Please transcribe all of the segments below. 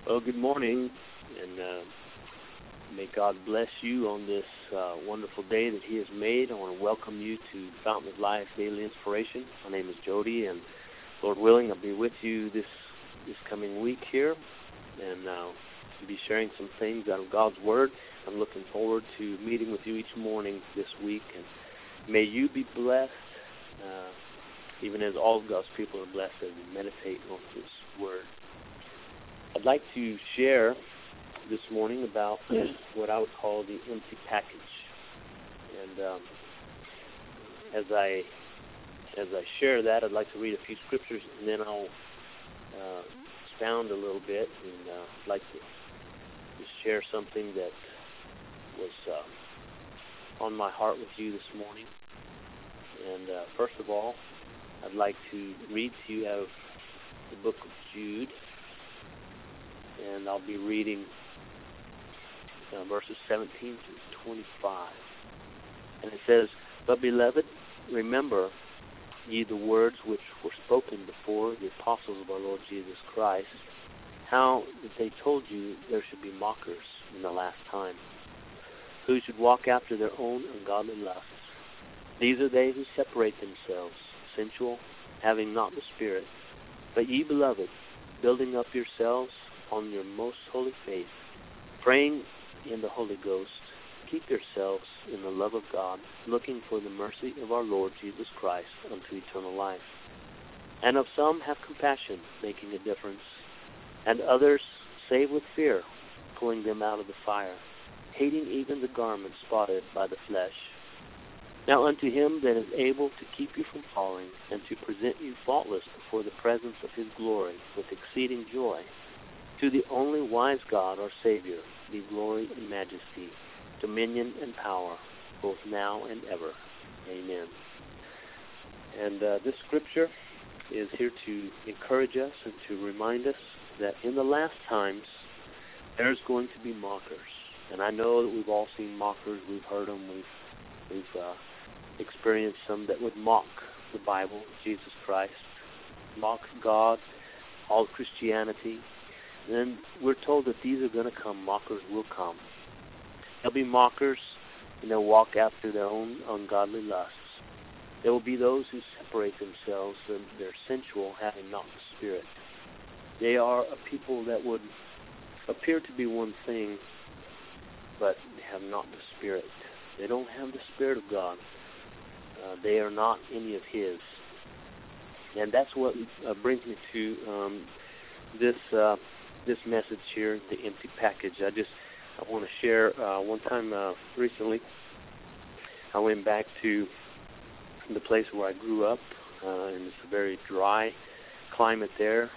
Well, good morning, and may God bless you on this wonderful day that He has made. I want to welcome you to Fountain of Life Daily Inspiration. My name is Jody, and Lord willing, I'll be with you this coming week here, and I'll be sharing some things out of God's Word. I'm looking forward to meeting with you each morning this week, and may you be blessed, even as all of God's people are blessed as we meditate on His Word. I'd like to share this morning about what I would call the empty package. And as I share that, I'd like to read a few scriptures, and then I'll expound a little bit, and I'd like to just share something that was on my heart with you this morning. And first of all, I'd like to read to you out of the book of Jude, and I'll be reading verses 17 through 25. And it says, "But beloved, remember ye the words which were spoken before the apostles of our Lord Jesus Christ, how that they told you there should be mockers in the last time, who should walk after their own ungodly lusts. These are they who separate themselves, sensual, having not the Spirit. But ye, beloved, building up yourselves on your most holy faith, praying in the Holy Ghost, keep yourselves in the love of God, looking for the mercy of our Lord Jesus Christ unto eternal life. And of some have compassion, making a difference, and others save with fear, pulling them out of the fire, hating even the garment spotted by the flesh. Now unto him that is able to keep you from falling, and to present you faultless before the presence of his glory with exceeding joy, to the only wise God, our Savior, be glory and majesty, dominion and power, both now and ever. Amen." And this scripture is here to encourage us and to remind us that in the last times, there's going to be mockers. And I know that we've all seen mockers. We've heard them. We've experienced some that would mock the Bible, Jesus Christ, mock God, all Christianity. And then we're told that these are going to come. Mockers will come. There'll be mockers, and they'll walk after their own ungodly lusts. There will be those who separate themselves, and they're sensual, having not the Spirit. They are a people that would appear to be one thing, but they have not the Spirit. They don't have the Spirit of God. They are not any of His. And that's what brings me to this message here, the empty package. I want to share one time recently, I went back to the place where I grew up, and it's a very dry climate there.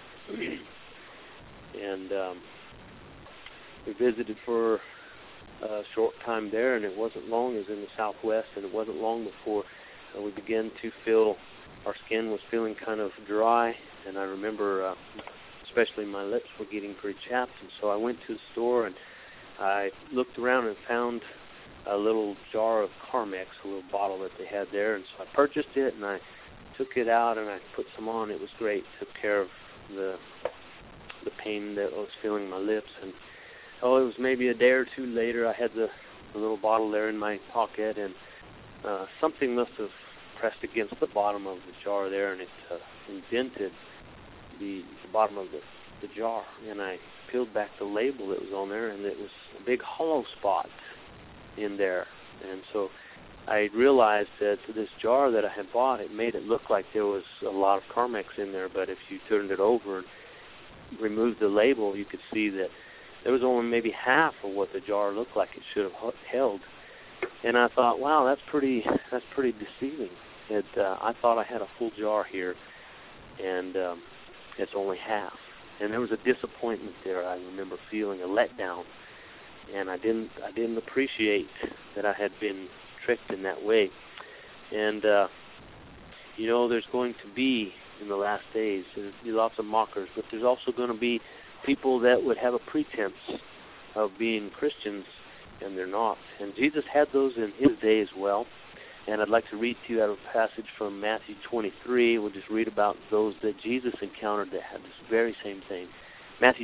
And we visited for a short time there, and it wasn't long. It was in the Southwest, and it wasn't long before we began to feel our skin was feeling kind of dry. And I remember especially my lips were getting pretty chapped, and so I went to the store and I looked around and found a little jar of Carmex, a little bottle that they had there, and so I purchased it and I took it out and I put some on. It was great. Took care of the pain that I was feeling in my lips. And it was maybe a day or two later, I had the little bottle there in my pocket, and something must have pressed against the bottom of the jar there, and it indented the bottom of the jar. And I peeled back the label that was on there, and it was a big hollow spot in there. And so I realized that this jar that I had bought, it made it look like there was a lot of Carmex in there, but if you turned it over and removed the label, you could see that there was only maybe half of what the jar looked like it should have held. And I thought, wow, that's pretty deceiving. I thought I had a full jar here, and it's only half. And there was a disappointment there. I remember feeling a letdown, and I didn't appreciate that I had been tricked in that way. And there's going to be, in the last days, there'll be lots of mockers, but there's also going to be people that would have a pretense of being Christians, and they're not. And Jesus had those in his day as well. And I'd like to read to you out of a passage from Matthew 23. We'll just read about those that Jesus encountered that had this very same thing. Matthew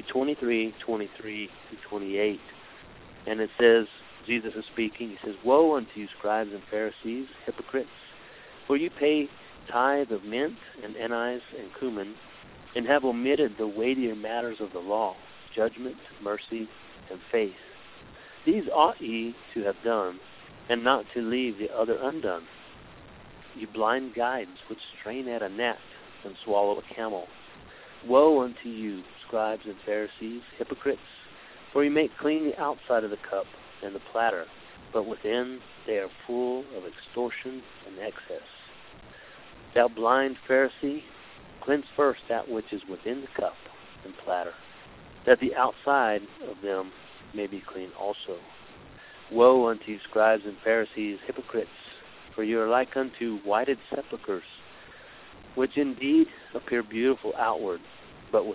23:23-28. And it says, Jesus is speaking, he says, "Woe unto you, scribes and Pharisees, hypocrites, for you pay tithe of mint and anise and cumin, and have omitted the weightier matters of the law, judgment, mercy, and faith. These ought ye to have done, and not to leave the other undone. You blind guides, which strain at a gnat and swallow a camel. Woe unto you, scribes and Pharisees, hypocrites, for you make clean the outside of the cup and the platter, but within they are full of extortion and excess. Thou blind Pharisee, cleanse first that which is within the cup and platter, that the outside of them may be clean also. Woe unto you, scribes and Pharisees, hypocrites, for you are like unto whited sepulchres, which indeed appear beautiful outward, but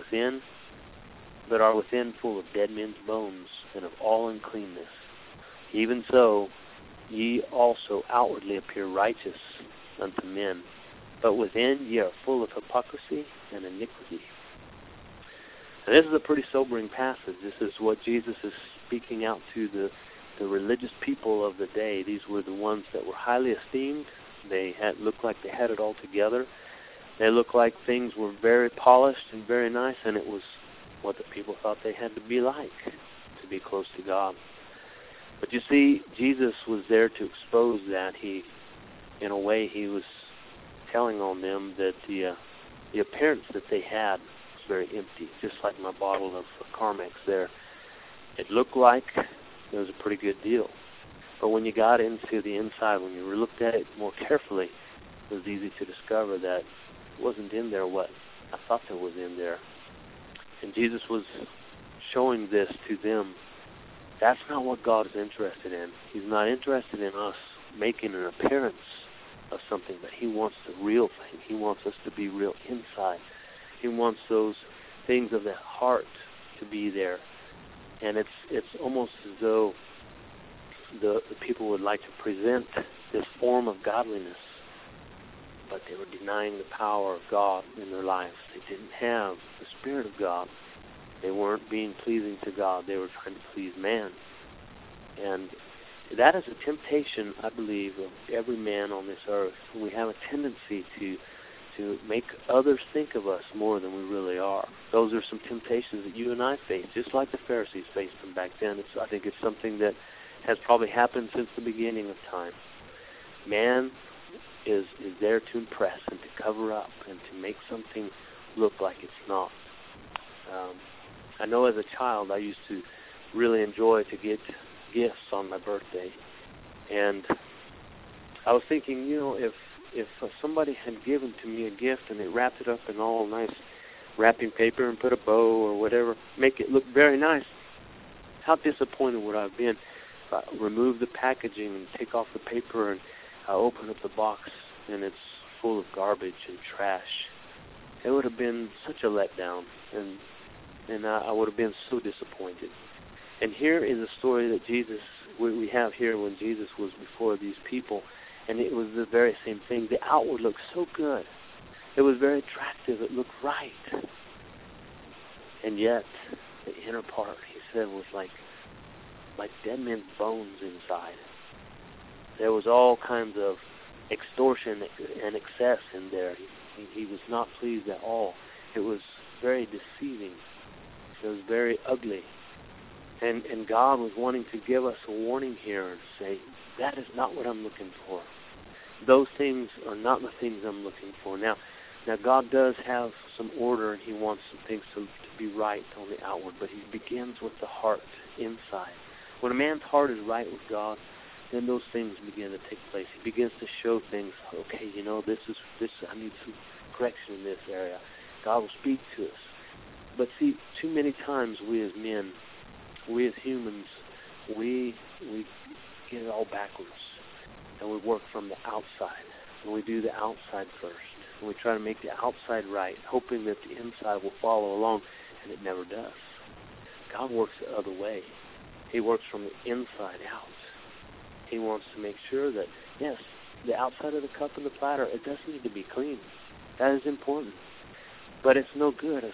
are within full of dead men's bones and of all uncleanness. Even so, ye also outwardly appear righteous unto men, but within ye are full of hypocrisy and iniquity." And this is a pretty sobering passage. This is what Jesus is speaking out to the religious people of the day. These were the ones that were highly esteemed. They looked like they had it all together. They looked like things were very polished and very nice, and it was what the people thought they had to be like to be close to God. But you see, Jesus was there to expose that. In a way, he was telling on them that the appearance that they had was very empty, just like my bottle of Carmex there. It looked like it was a pretty good deal. But when you got into the inside, when you looked at it more carefully, it was easy to discover that it wasn't in there what I thought there was in there. And Jesus was showing this to them. That's not what God is interested in. He's not interested in us making an appearance of something, but he wants the real thing. He wants us to be real inside. He wants those things of the heart to be there. And it's almost as though the people would like to present this form of godliness, but they were denying the power of God in their lives. They didn't have the Spirit of God. They weren't being pleasing to God. They were trying to please man. And that is a temptation, I believe, of every man on this earth. We have a tendency to make others think of us more than we really are. Those are some temptations that you and I face, just like the Pharisees faced them back then. I think it's something that has probably happened since the beginning of time. Man is there to impress and to cover up and to make something look like it's not. I know as a child I used to really enjoy to get gifts on my birthday. And I was thinking, if somebody had given to me a gift and they wrapped it up in all nice wrapping paper and put a bow or whatever, make it look very nice, how disappointed would I have been if I remove the packaging and take off the paper and I open up the box and it's full of garbage and trash. It would have been such a letdown, and I would have been so disappointed. And here is a story that we have here when Jesus was before these people, and it was the very same thing. The outward looked so good. It was very attractive. It looked right. And yet, the inner part, he said, was like dead men's bones inside. There was all kinds of extortion and excess in there. He was not pleased at all. It was very deceiving. It was very ugly. And God was wanting to give us a warning here and say, that is not what I'm looking for. Those things are not the things I'm looking for. Now God does have some order, and he wants some things to be right on the outward, but he begins with the heart inside. When a man's heart is right with God, then those things begin to take place. He begins to show things. Okay, this. I need some correction in this area. God will speak to us. But see, too many times we as men, we as humans, we get it all backwards, and we work from the outside, and we do the outside first, and we try to make the outside right, hoping that the inside will follow along, and it never does. God works the other way. He works from the inside out. He wants to make sure that, yes, the outside of the cup and the platter, it does need to be clean. That is important. But it's no good if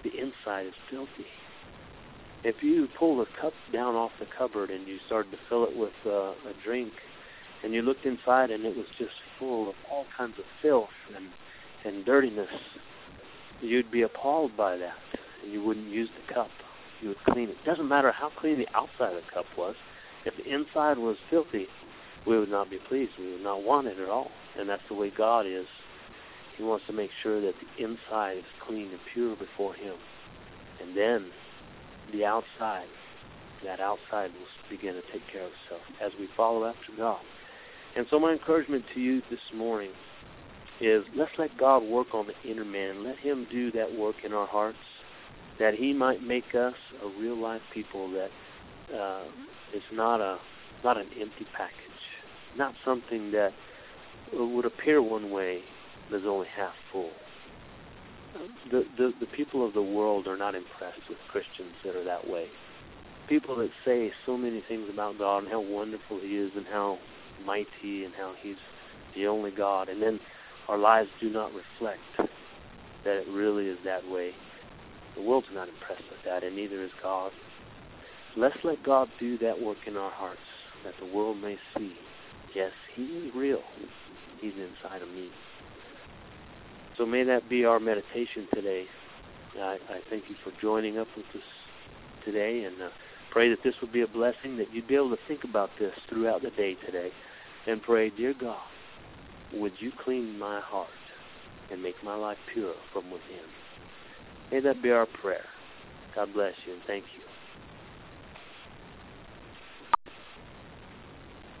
the inside is filthy. If you pull the cup down off the cupboard and you started to fill it with a drink, and you looked inside and it was just full of all kinds of filth and dirtiness, you'd be appalled by that, and you wouldn't use the cup. You would clean it. It doesn't matter how clean the outside of the cup was. If the inside was filthy, we would not be pleased. We would not want it at all. And that's the way God is. He wants to make sure that the inside is clean and pure before Him. And then the outside, that outside will begin to take care of itself as we follow after God. And so my encouragement to you this morning is, let's let God work on the inner man. Let Him do that work in our hearts, that He might make us a real life people that is not an empty package, not something that would appear one way but is only half full. The people of the world are not impressed with Christians that are that way. People that say so many things about God and how wonderful He is and how mighty and how He's the only God, and then our lives do not reflect that it really is that way. The world's not impressed with that, and neither is God. Let's let God do that work in our hearts, that the world may see, yes, He is real. He's inside of me. So may that be our meditation today. I thank you for joining up with us today, and pray that this would be a blessing, that you'd be able to think about this throughout the day today, and pray, dear God, would you clean my heart and make my life pure from within? May that be our prayer. God bless you, and thank you.